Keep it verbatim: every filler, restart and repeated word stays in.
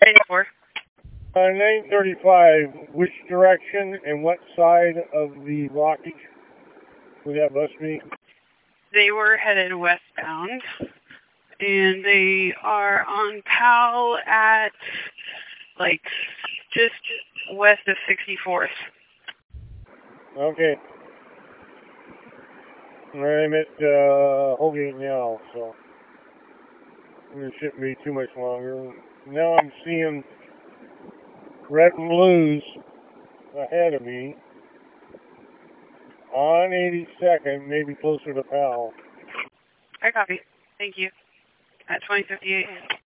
ninety-four. Uh, nine thirty-five, which direction and what side of the blockage would that bus be? They were headed westbound, and they are on Powell at, like, just west of sixty-fourth. Okay. I'm at uh, Holgate now, so it shouldn't be too much longer. Now I'm seeing red and blues ahead of me on eighty-second, maybe closer to Powell. I copy. Thank you. At twenty fifty-eight.